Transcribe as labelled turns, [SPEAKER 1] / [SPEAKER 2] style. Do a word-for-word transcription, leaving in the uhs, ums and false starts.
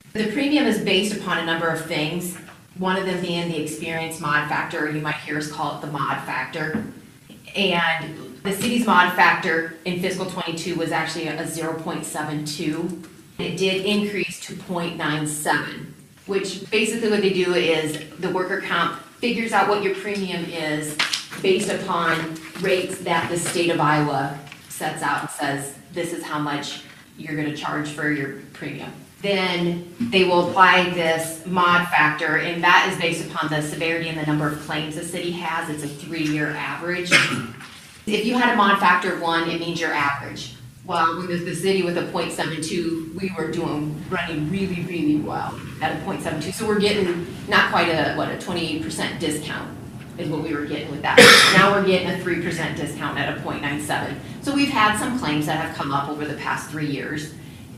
[SPEAKER 1] The premium is based upon a number of things, one of them being the experience mod factor, or you might hear us call it the mod factor. And the city's mod factor in fiscal twenty-two was actually a zero point seven two. It did increase to zero point nine seven, which basically what they do is the worker comp figures out what your premium is based upon rates that the state of Iowa sets out and says, this is how much you're gonna charge for your premium. Then they will apply this mod factor, and that is based upon the severity and the number of claims the city has. It's a three-year average. If you had a mod factor of one, it means you're average. Well, with the city with a zero point seven two, we were doing, running really, really well at a zero point seven two. So we're getting not quite a, what, a twenty-eight percent discount is what we were getting with that. Now we're getting a three percent discount at a zero point nine seven. So we've had some claims that have come up over the past three years.